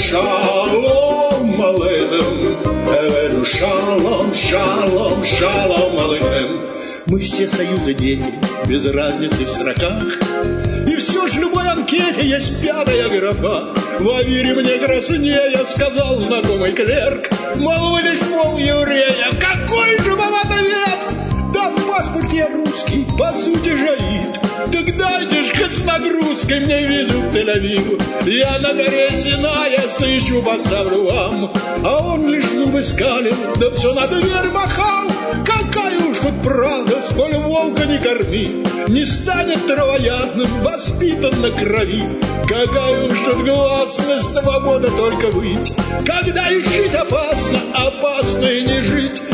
шалом алейхем. Говорю шалом, шалом, шалом алейхем. Мы все союза дети, без разницы в строках. И все ж в любой анкете есть пятая графа. В Авире мне краснее, сказал знакомый клерк. Мол, вы лишь пол еврея. Какой же вам ответ? Да в паспорте я русский, по сути жаид. Так дайте ж хоть с нагрузкой мне визу в Тель-Авив. Я на горе Синая сыщу, поставлю вам. А он лишь зубы скалил, да все на дверь махал. Какая уж тут правда, сколь волка не корми, не станет травоядным, воспитан на крови. Какая уж тут гласность, свобода только выть. Когда и жить опасно, опасно и не жить.